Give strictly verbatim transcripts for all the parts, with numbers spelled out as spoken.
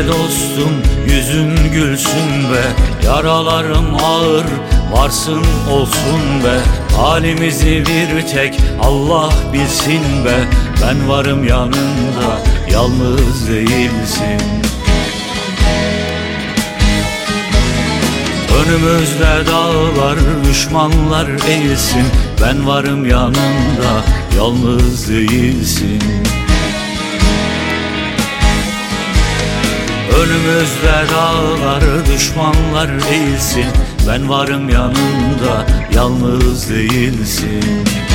be dostum, yüzün gülsün be. Yaralarım ağır, varsın olsun be. Halimizi bir tek Allah bilsin be. Ben varım yanında, yalnız değilsin. Önümüzde dağlar, düşmanlar eğilsin. Ben varım yanında, yalnız değilsin. Önümüzde dağlar, düşmanlar eğilsin. Ben varım yanında, yalnız değilsin.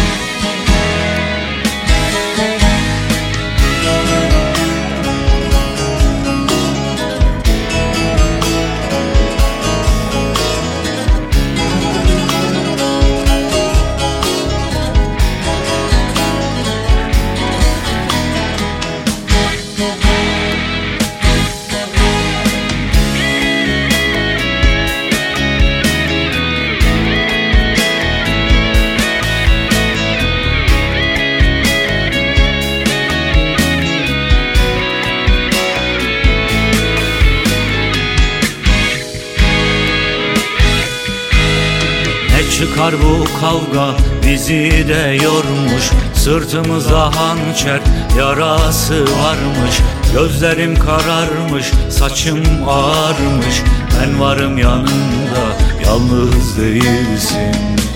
Çıkar bu kavga bizi de yormuş. Sırtımıza hançer yarası varmış. Gözlerim kararmış, saçım ağarmış. Ben varım yanında, yalnız değilsin.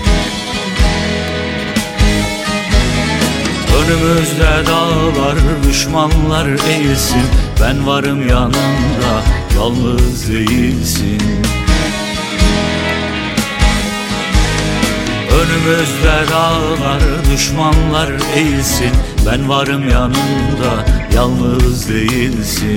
Önümüzde dağlar, düşmanlar eğilsin. Ben varım yanında, yalnız değilsin. Önümüzde dağlar, düşmanlar eğilsin. Ben varım yanında, yalnız değilsin.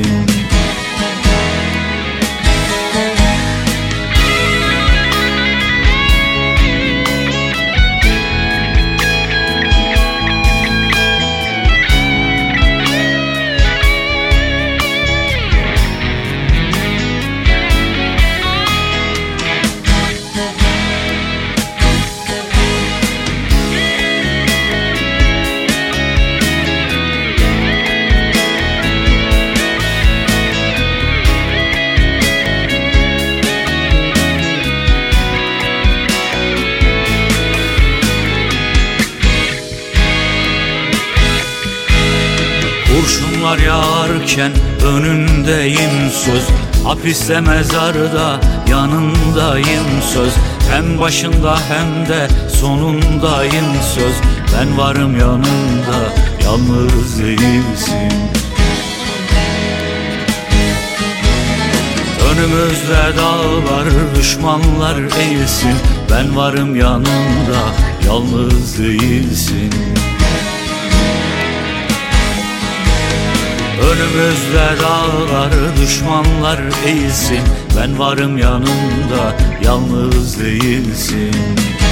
Kurşunlar yağarken önündeyim söz. Hapiste mezarda yanındayım söz. Hem başında hem de sonundayım söz. Ben varım yanında, yalnız değilsin. Önümüzde dağlar, düşmanlar eğilsin. Ben varım yanında, yalnız değilsin. Önümüzde dağlar, düşmanlar eğilsin. Ben varım yanında, yalnız değilsin.